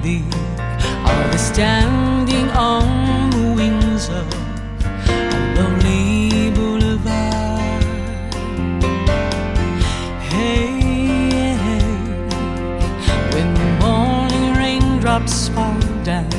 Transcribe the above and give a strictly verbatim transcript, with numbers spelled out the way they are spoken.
thee. I'll be standing on the wings of a lonely boulevard. Hey, hey, when the morning raindrops fall down